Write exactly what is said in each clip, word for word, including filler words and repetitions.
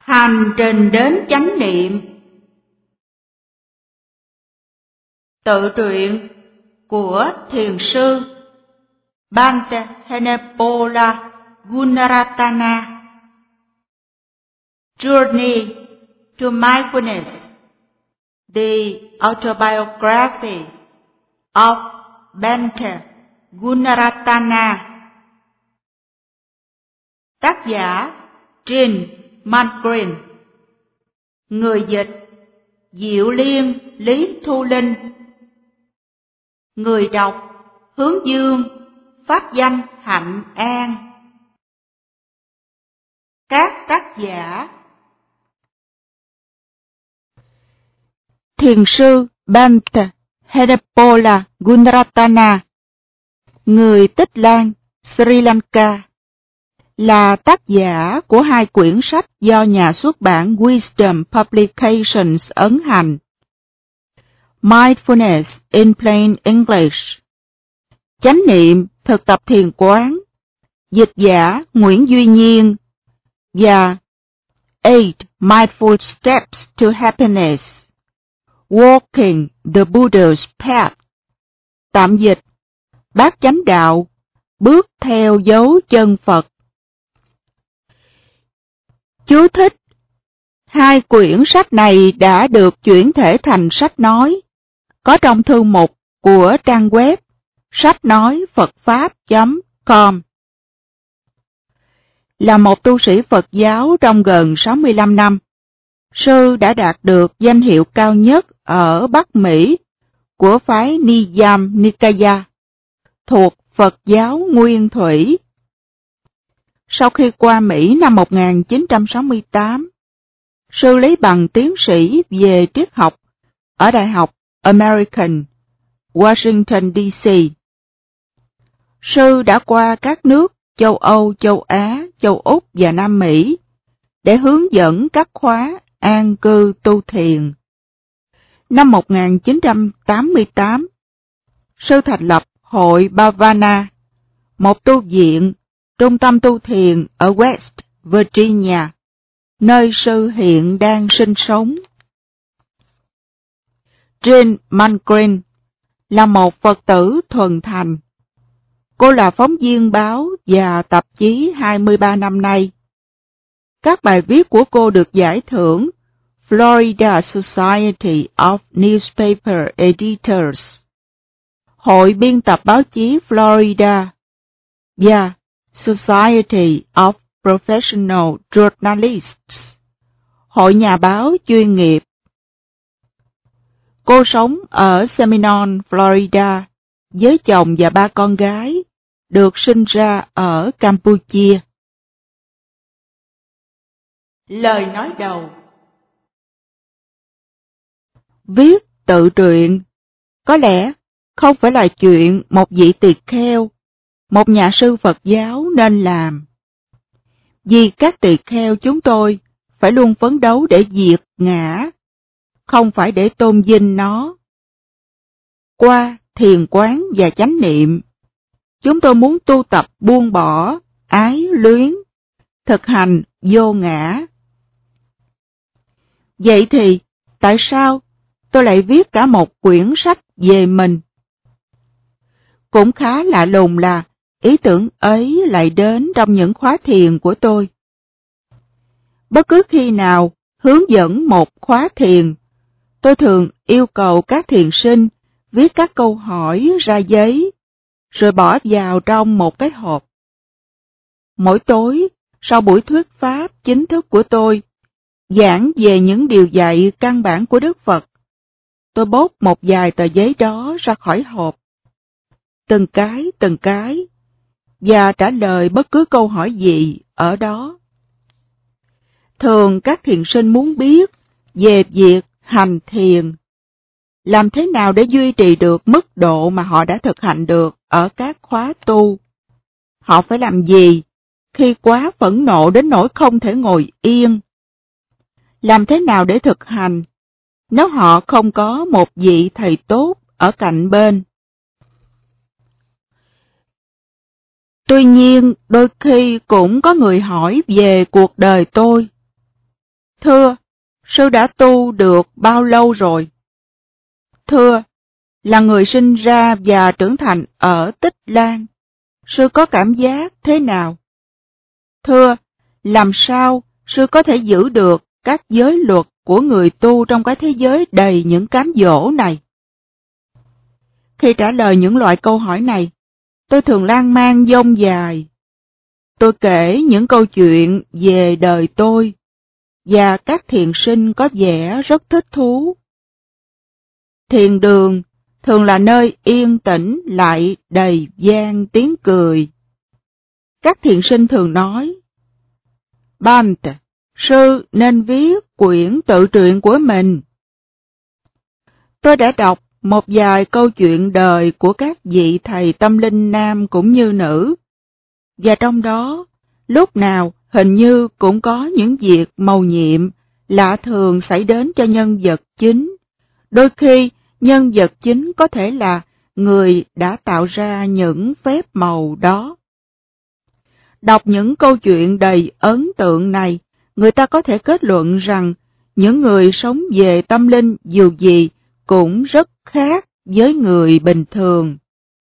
Hành trình đến chánh niệm. Tự truyện của thiền sư Bhante Henepola Gunaratana. Journey to Mindfulness. The Autobiography of Bhante Gunaratana. Tác giả Jean Malgren. Người dịch Diệu Liên Lý Thu Linh. Người đọc Hướng Dương, pháp danh Hạnh An. Các tác giả: Thiền sư Bhante Henepola Gunaratana, người Tích Lan, Sri Lanka, là tác giả của hai quyển sách do nhà xuất bản Wisdom Publications ấn hành: Mindfulness in Plain English, Chánh niệm thực tập thiền quán, dịch giả Nguyễn Duy Nhiên, và Eight Mindful Steps to Happiness, Walking the Buddha's Path, tạm dịch Bát Chánh Đạo, bước theo dấu chân Phật. Chú thích: hai quyển sách này đã được chuyển thể thành sách nói, có trong thư mục của trang web sách nói phật pháp chấm com. Là một tu sĩ Phật giáo trong gần sáu mươi lăm năm, sư đã đạt được danh hiệu cao nhất ở Bắc Mỹ của phái Niyam Nikaya, thuộc Phật giáo Nguyên Thủy. Sau khi qua Mỹ năm một nghìn chín trăm sáu mươi tám, sư lấy bằng tiến sĩ về triết học ở Đại học American, Washington D C. Sư đã qua các nước châu Âu, châu Á, châu Úc và Nam Mỹ để hướng dẫn các khóa an cư tu thiền. Năm một nghìn chín trăm tám mươi tám, sư thành lập Hội Bhavana, một tu viện, trung tâm tu thiền ở West Virginia, nơi sư hiện đang sinh sống. Jean Malgren là một Phật tử thuần thành. Cô là phóng viên báo và tạp chí hai mươi ba năm nay. Các bài viết của cô được giải thưởng Florida Society of Newspaper Editors, Hội biên tập báo chí Florida, và Society of Professional Journalists, Hội nhà báo chuyên nghiệp. Cô sống ở Seminole, Florida, với chồng và ba con gái, được sinh ra ở Campuchia. Lời nói đầu. Viết tự truyện có lẽ không phải là chuyện một vị tỳ kheo, một nhà sư Phật giáo nên làm. Vì các tỳ kheo chúng tôi phải luôn phấn đấu để diệt ngã, không phải để tôn vinh nó. Qua thiền quán và chánh niệm, chúng tôi muốn tu tập buông bỏ, ái luyến, thực hành vô ngã. Vậy thì, tại sao tôi lại viết cả một quyển sách về mình? Cũng khá lạ lùng là ý tưởng ấy lại đến trong những khóa thiền của tôi. Bất cứ khi nào hướng dẫn một khóa thiền, tôi thường yêu cầu các thiền sinh viết các câu hỏi ra giấy, rồi bỏ vào trong một cái hộp. Mỗi tối, sau buổi thuyết pháp chính thức của tôi, giảng về những điều dạy căn bản của Đức Phật, tôi bốc một vài tờ giấy đó ra khỏi hộp, từng cái từng cái, và trả lời bất cứ câu hỏi gì ở đó. Thường các thiền sinh muốn biết về việc hành thiền, làm thế nào để duy trì được mức độ mà họ đã thực hành được ở các khóa tu. Họ phải làm gì khi quá phẫn nộ đến nỗi không thể ngồi yên? Làm thế nào để thực hành nếu họ không có một vị thầy tốt ở cạnh bên? Tuy nhiên, đôi khi cũng có người hỏi về cuộc đời tôi. Thưa, sư đã tu được bao lâu rồi? Thưa, là người sinh ra và trưởng thành ở Tích Lan. Sư có cảm giác thế nào? Thưa, làm sao sư có thể giữ được các giới luật của người tu trong cái thế giới đầy những cám dỗ này? Khi trả lời những loại câu hỏi này, tôi thường lan man dông dài. Tôi kể những câu chuyện về đời tôi, và các thiền sinh có vẻ rất thích thú. Thiền đường thường là nơi yên tĩnh lại đầy vang tiếng cười. Các thiền sinh thường nói, Bante, sư nên viết quyển tự truyện của mình. Tôi đã đọc một vài câu chuyện đời của các vị thầy tâm linh nam cũng như nữ, và trong đó, lúc nào hình như cũng có những việc mầu nhiệm, lạ thường xảy đến cho nhân vật chính. Đôi khi, nhân vật chính có thể là người đã tạo ra những phép màu đó. Đọc những câu chuyện đầy ấn tượng này, người ta có thể kết luận rằng những người sống về tâm linh dù gì cũng rất khác với người bình thường.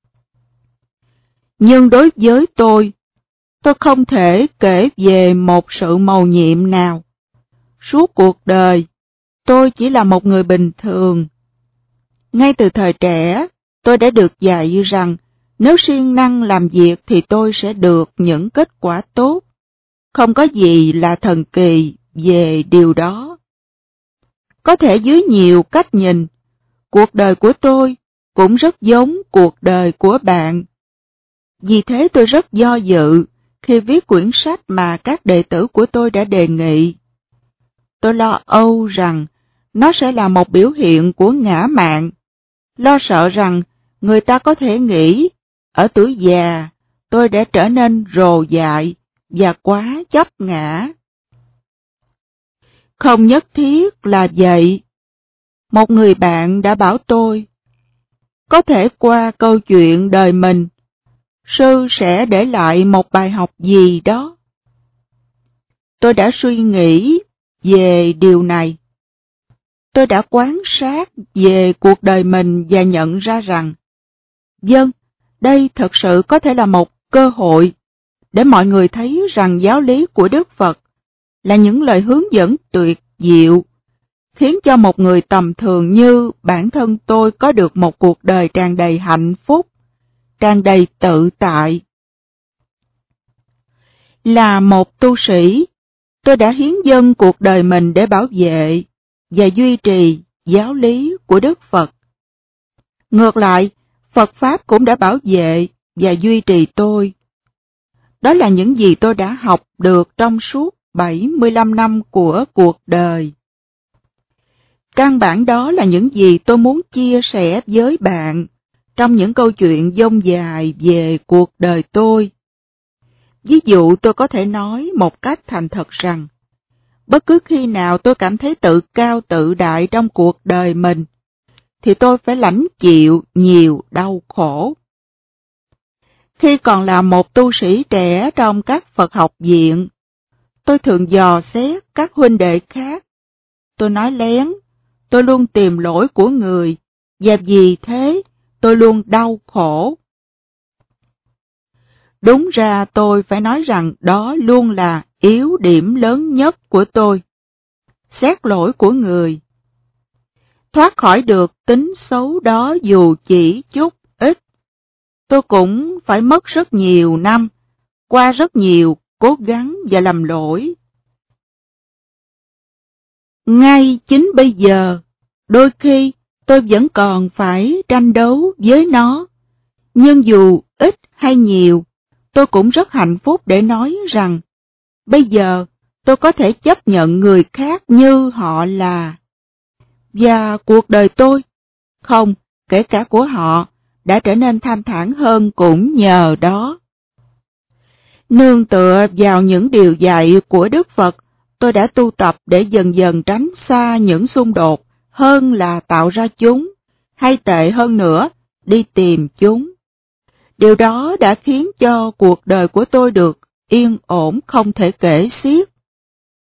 Nhưng đối với tôi, tôi không thể kể về một sự mầu nhiệm nào. Suốt cuộc đời, tôi chỉ là một người bình thường. Ngay từ thời trẻ, tôi đã được dạy rằng nếu siêng năng làm việc thì tôi sẽ được những kết quả tốt. Không có gì là thần kỳ về điều đó. Có thể dưới nhiều cách nhìn, cuộc đời của tôi cũng rất giống cuộc đời của bạn. Vì thế tôi rất do dự khi viết quyển sách mà các đệ tử của tôi đã đề nghị. Tôi lo âu rằng nó sẽ là một biểu hiện của ngã mạn, lo sợ rằng người ta có thể nghĩ ở tuổi già tôi đã trở nên rồ dại và quá chấp ngã. Không nhất thiết là vậy. Một người bạn đã bảo tôi, có thể qua câu chuyện đời mình, sư sẽ để lại một bài học gì đó. Tôi đã suy nghĩ về điều này. Tôi đã quan sát về cuộc đời mình và nhận ra rằng, vâng, đây thật sự có thể là một cơ hội để mọi người thấy rằng giáo lý của Đức Phật là những lời hướng dẫn tuyệt diệu, khiến cho một người tầm thường như bản thân tôi có được một cuộc đời tràn đầy hạnh phúc, tràn đầy tự tại. Là một tu sĩ, tôi đã hiến dâng cuộc đời mình để bảo vệ và duy trì giáo lý của Đức Phật. Ngược lại, Phật Pháp cũng đã bảo vệ và duy trì tôi. Đó là những gì tôi đã học được trong suốt bảy mươi lăm năm của cuộc đời. Căn bản đó là những gì tôi muốn chia sẻ với bạn trong những câu chuyện dông dài về cuộc đời tôi. Ví dụ tôi có thể nói một cách thành thật rằng, bất cứ khi nào tôi cảm thấy tự cao tự đại trong cuộc đời mình, thì tôi phải lãnh chịu nhiều đau khổ. Khi còn là một tu sĩ trẻ trong các Phật học viện, tôi thường dò xét các huynh đệ khác. Tôi nói lén, tôi luôn tìm lỗi của người, và vì thế tôi luôn đau khổ. Đúng ra tôi phải nói rằng đó luôn là yếu điểm lớn nhất của tôi. Xét lỗi của người. Thoát khỏi được tính xấu đó dù chỉ chút ít, tôi cũng phải mất rất nhiều năm, qua rất nhiều cố gắng và lầm lỗi. Ngay chính bây giờ, đôi khi tôi vẫn còn phải tranh đấu với nó, nhưng dù ít hay nhiều, tôi cũng rất hạnh phúc để nói rằng, bây giờ tôi có thể chấp nhận người khác như họ là. Và cuộc đời tôi, không, kể cả của họ, đã trở nên thanh thản hơn cũng nhờ đó. Nương tựa vào những điều dạy của Đức Phật, tôi đã tu tập để dần dần tránh xa những xung đột hơn là tạo ra chúng, hay tệ hơn nữa, đi tìm chúng. Điều đó đã khiến cho cuộc đời của tôi được yên ổn không thể kể xiết.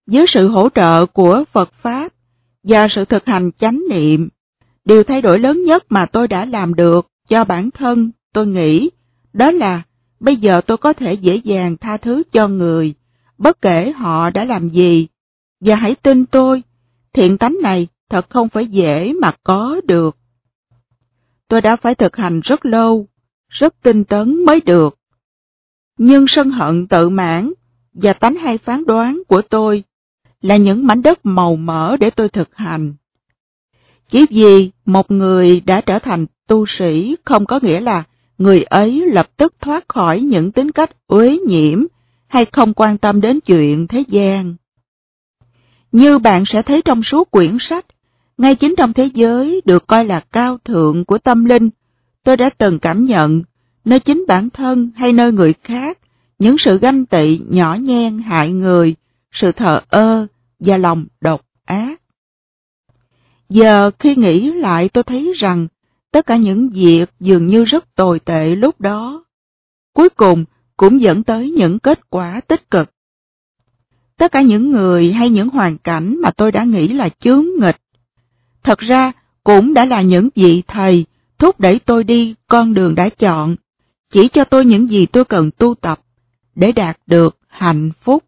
Với sự hỗ trợ của Phật Pháp và sự thực hành chánh niệm, điều thay đổi lớn nhất mà tôi đã làm được cho bản thân, tôi nghĩ, đó là bây giờ tôi có thể dễ dàng tha thứ cho người, bất kể họ đã làm gì. Và hãy tin tôi, thiện tánh này thật không phải dễ mà có được. Tôi đã phải thực hành rất lâu, rất tinh tấn mới được. Nhưng sân hận tự mãn và tánh hay phán đoán của tôi là những mảnh đất màu mỡ để tôi thực hành. Chỉ vì một người đã trở thành tu sĩ không có nghĩa là người ấy lập tức thoát khỏi những tính cách uế nhiễm hay không quan tâm đến chuyện thế gian. Như bạn sẽ thấy trong suốt quyển sách, ngay chính trong thế giới được coi là cao thượng của tâm linh, tôi đã từng cảm nhận, nơi chính bản thân hay nơi người khác, những sự ganh tị nhỏ nhen hại người, sự thờ ơ và lòng độc ác. Giờ khi nghĩ lại tôi thấy rằng tất cả những việc dường như rất tồi tệ lúc đó, cuối cùng cũng dẫn tới những kết quả tích cực. Tất cả những người hay những hoàn cảnh mà tôi đã nghĩ là chướng nghịch, thật ra cũng đã là những vị thầy thúc đẩy tôi đi con đường đã chọn, chỉ cho tôi những gì tôi cần tu tập để đạt được hạnh phúc.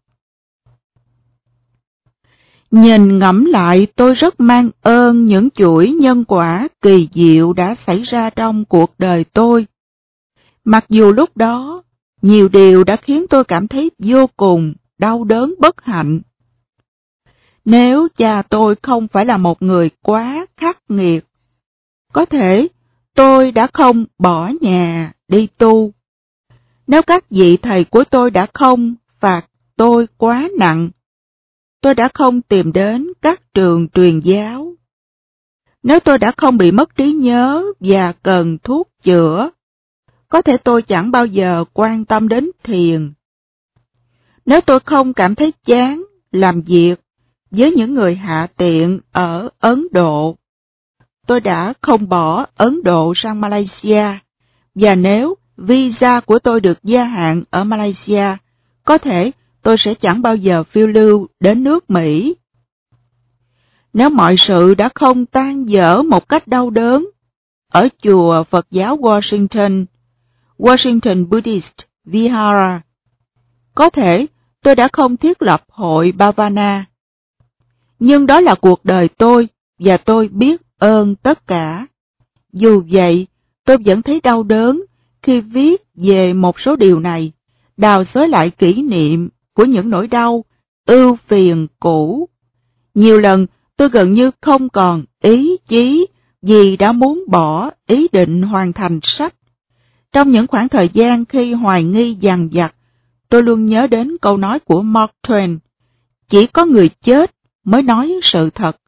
Nhìn ngẫm lại, tôi rất mang ơn những chuỗi nhân quả kỳ diệu đã xảy ra trong cuộc đời tôi. Mặc dù lúc đó, nhiều điều đã khiến tôi cảm thấy vô cùng đau đớn bất hạnh. Nếu cha tôi không phải là một người quá khắc nghiệt, có thể tôi đã không bỏ nhà đi tu. Nếu các vị thầy của tôi đã không phạt tôi quá nặng, tôi đã không tìm đến các trường truyền giáo. Nếu tôi đã không bị mất trí nhớ và cần thuốc chữa, có thể tôi chẳng bao giờ quan tâm đến thiền. Nếu tôi không cảm thấy chán làm việc với những người hạ tiện ở Ấn Độ, tôi đã không bỏ Ấn Độ sang Malaysia, và nếu visa của tôi được gia hạn ở Malaysia, có thể tôi sẽ chẳng bao giờ phiêu lưu đến nước Mỹ. Nếu mọi sự đã không tan vỡ một cách đau đớn ở chùa Phật giáo Washington, Washington Buddhist Vihara, có thể tôi đã không thiết lập hội Bhavana. Nhưng đó là cuộc đời tôi, và tôi biết ơn tất cả. Dù vậy, tôi vẫn thấy đau đớn khi viết về một số điều này, đào xới lại kỷ niệm của những nỗi đau, ưu phiền cũ. Nhiều lần tôi gần như không còn ý chí vì đã muốn bỏ ý định hoàn thành sách. Trong những khoảng thời gian khi hoài nghi dằng dặc, tôi luôn nhớ đến câu nói của Mark Twain, chỉ có người chết mới nói sự thật.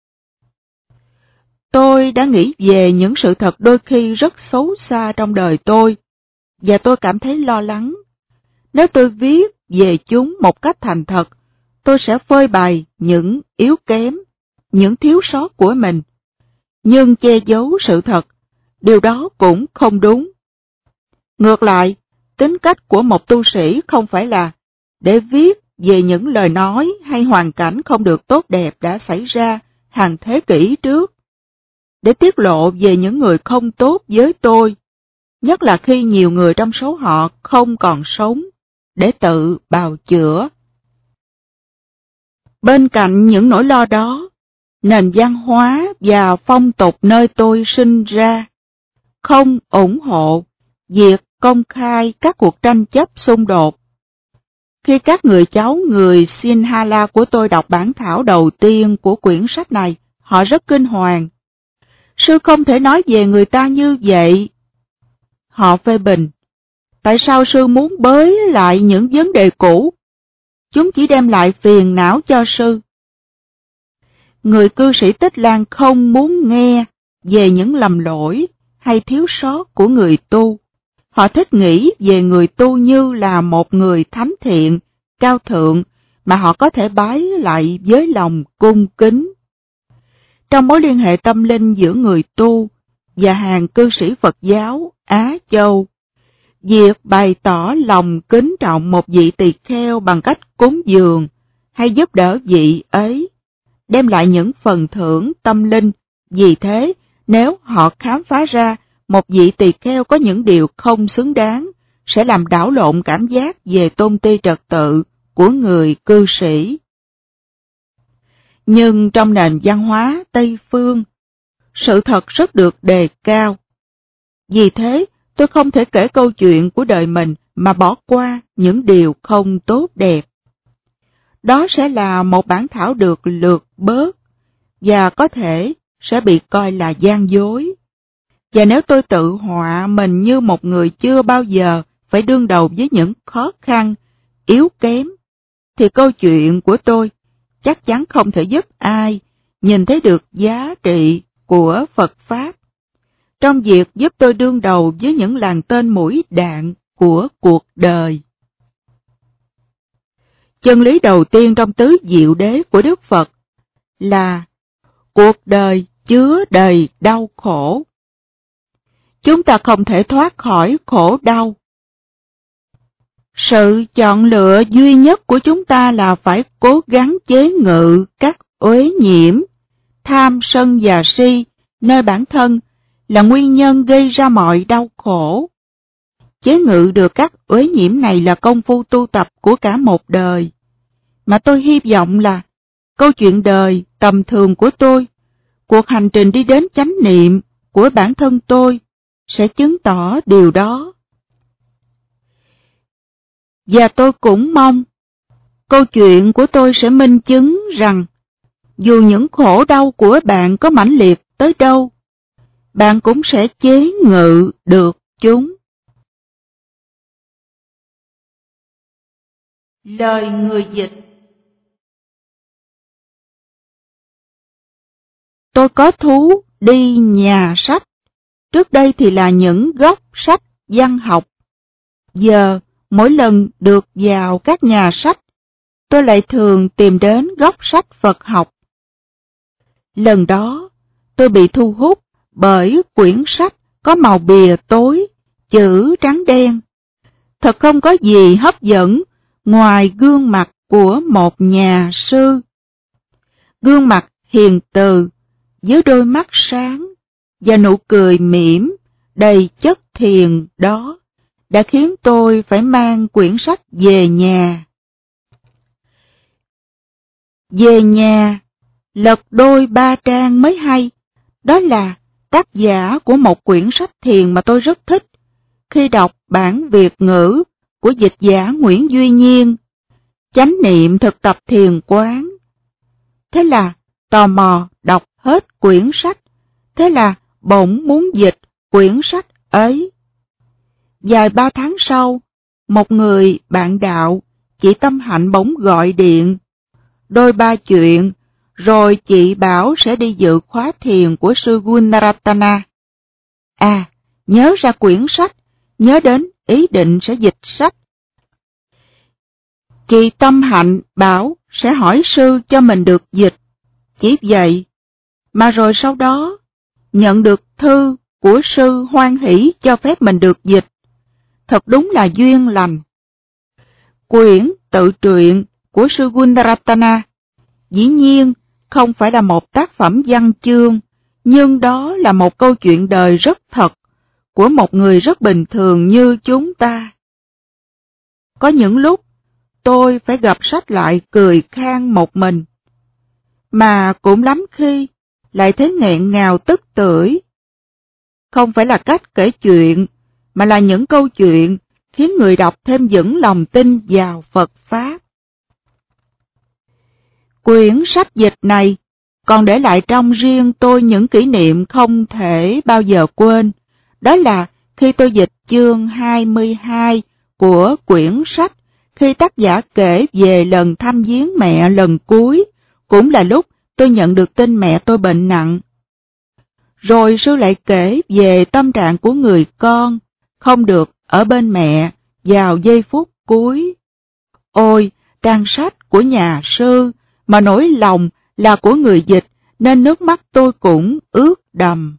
Tôi đã nghĩ về những sự thật đôi khi rất xấu xa trong đời tôi, và tôi cảm thấy lo lắng. Nếu tôi viết về chúng một cách thành thật, tôi sẽ phơi bày những yếu kém, những thiếu sót của mình. Nhưng che giấu sự thật, điều đó cũng không đúng. Ngược lại, tính cách của một tu sĩ không phải là để viết về những lời nói hay hoàn cảnh không được tốt đẹp đã xảy ra hàng thế kỷ trước, để tiết lộ về những người không tốt với tôi, nhất là khi nhiều người trong số họ không còn sống, để tự bào chữa. Bên cạnh những nỗi lo đó, nền văn hóa và phong tục nơi tôi sinh ra không ủng hộ việc công khai các cuộc tranh chấp xung đột. Khi các người cháu người Sinhala của tôi đọc bản thảo đầu tiên của quyển sách này, họ rất kinh hoàng. Sư không thể nói về người ta như vậy. Họ phê bình. Tại sao sư muốn bới lại những vấn đề cũ? Chúng chỉ đem lại phiền não cho sư. Người cư sĩ Tích Lan không muốn nghe về những lầm lỗi hay thiếu sót của người tu. Họ thích nghĩ về người tu như là một người thánh thiện, cao thượng, mà họ có thể bái lại với lòng cung kính. Trong mối liên hệ tâm linh giữa người tu và hàng cư sĩ Phật giáo Á Châu, việc bày tỏ lòng kính trọng một vị tỳ kheo bằng cách cúng dường hay giúp đỡ vị ấy, đem lại những phần thưởng tâm linh. Vì thế, nếu họ khám phá ra một vị tỳ kheo có những điều không xứng đáng, sẽ làm đảo lộn cảm giác về tôn ti trật tự của người cư sĩ. Nhưng trong nền văn hóa Tây Phương, sự thật rất được đề cao. Vì thế, tôi không thể kể câu chuyện của đời mình mà bỏ qua những điều không tốt đẹp. Đó sẽ là một bản thảo được lược bớt, và có thể sẽ bị coi là gian dối. Và nếu tôi tự họa mình như một người chưa bao giờ phải đương đầu với những khó khăn, yếu kém, thì câu chuyện của tôi chắc chắn không thể giúp ai nhìn thấy được giá trị của Phật Pháp trong việc giúp tôi đương đầu với những làn tên mũi đạn của cuộc đời. Chân lý đầu tiên trong tứ diệu đế của Đức Phật là cuộc đời chứa đầy đau khổ. Chúng ta không thể thoát khỏi khổ đau. Sự chọn lựa duy nhất của chúng ta là phải cố gắng chế ngự các uế nhiễm, tham sân và si nơi bản thân là nguyên nhân gây ra mọi đau khổ. Chế ngự được các uế nhiễm này là công phu tu tập của cả một đời, mà tôi hy vọng là câu chuyện đời tầm thường của tôi, cuộc hành trình đi đến chánh niệm của bản thân tôi sẽ chứng tỏ điều đó. Và tôi cũng mong câu chuyện của tôi sẽ minh chứng rằng dù những khổ đau của bạn có mãnh liệt tới đâu, bạn cũng sẽ chế ngự được chúng. Lời người dịch. Tôi có thú đi nhà sách, trước đây thì là những góc sách văn học. Giờ, mỗi lần được vào các nhà sách, tôi lại thường tìm đến góc sách Phật học. Lần đó, tôi bị thu hút bởi quyển sách có màu bìa tối, chữ trắng đen. Thật không có gì hấp dẫn ngoài gương mặt của một nhà sư. Gương mặt hiền từ, với đôi mắt sáng và nụ cười mỉm đầy chất thiền đó đã khiến tôi phải mang quyển sách về nhà. Về nhà, lật đôi ba trang mới hay, đó là tác giả của một quyển sách thiền mà tôi rất thích khi đọc bản Việt ngữ của dịch giả Nguyễn Duy Nhiên, Chánh niệm thực tập thiền quán. Thế là tò mò đọc hết quyển sách, thế là bỗng muốn dịch quyển sách ấy. Vài ba tháng sau, một người bạn đạo, chị Tâm Hạnh bỗng gọi điện, đôi ba chuyện, rồi chị bảo sẽ đi dự khóa thiền của sư Gunaratana. À, nhớ ra quyển sách, nhớ đến ý định sẽ dịch sách. Chị Tâm Hạnh bảo sẽ hỏi sư cho mình được dịch, chỉ vậy. Mà rồi sau đó, nhận được thư của sư hoan hỷ cho phép mình được dịch. Thật đúng là duyên lành. Quyển tự truyện của sư Gunaratana dĩ nhiên không phải là một tác phẩm văn chương, nhưng đó là một câu chuyện đời rất thật của một người rất bình thường như chúng ta. Có những lúc tôi phải gặp sách lại cười khan một mình, mà cũng lắm khi lại thấy nghẹn ngào tức tưởi. Không phải là cách kể chuyện, mà là những câu chuyện khiến người đọc thêm vững lòng tin vào Phật Pháp. Quyển sách dịch này còn để lại trong riêng tôi những kỷ niệm không thể bao giờ quên. Đó là khi tôi dịch chương hai mươi hai của quyển sách, khi tác giả kể về lần thăm viếng mẹ lần cuối, cũng là lúc tôi nhận được tin mẹ tôi bệnh nặng. Rồi sư lại kể về tâm trạng của người con, không được ở bên mẹ vào giây phút cuối. Ôi, trang sách của nhà sư, mà nỗi lòng là của người dịch, nên nước mắt tôi cũng ướt đầm.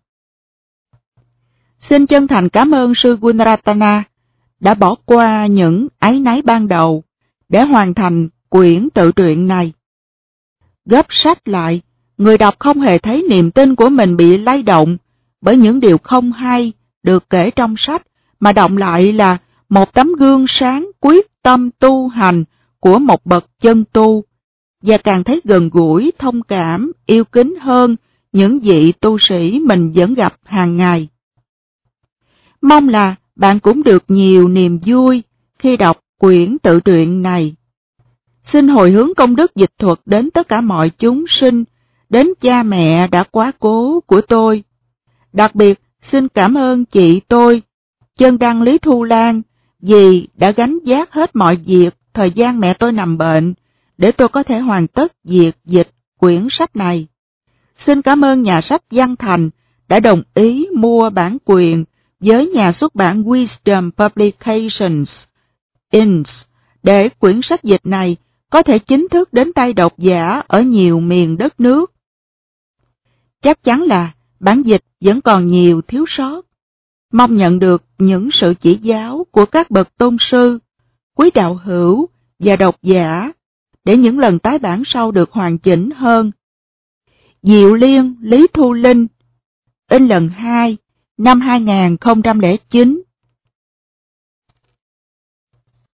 Xin chân thành cảm ơn sư Gunaratana đã bỏ qua những áy náy ban đầu để hoàn thành quyển tự truyện này. Gấp sách lại, người đọc không hề thấy niềm tin của mình bị lay động bởi những điều không hay được kể trong sách, mà đọng lại là một tấm gương sáng quyết tâm tu hành của một bậc chân tu, và càng thấy gần gũi, thông cảm, yêu kính hơn những vị tu sĩ mình vẫn gặp hàng ngày. Mong là bạn cũng được nhiều niềm vui khi đọc quyển tự truyện này. Xin hồi hướng công đức dịch thuật đến tất cả mọi chúng sinh, đến cha mẹ đã quá cố của tôi. Đặc biệt xin cảm ơn chị tôi, Chân Đăng Lý Thu Lan, vì đã gánh vác hết mọi việc thời gian mẹ tôi nằm bệnh, để tôi có thể hoàn tất việc dịch quyển sách này. Xin cảm ơn nhà sách Văn Thành đã đồng ý mua bản quyền với nhà xuất bản Wisdom Publications Incorporated để quyển sách dịch này có thể chính thức đến tay độc giả ở nhiều miền đất nước. Chắc chắn là bản dịch vẫn còn nhiều thiếu sót. Mong nhận được những sự chỉ giáo của các bậc tôn sư, quý đạo hữu và độc giả để những lần tái bản sau được hoàn chỉnh hơn. Diệu Liên Lý Thu Linh, in lần hai, năm hai nghìn không trăm lẻ chín,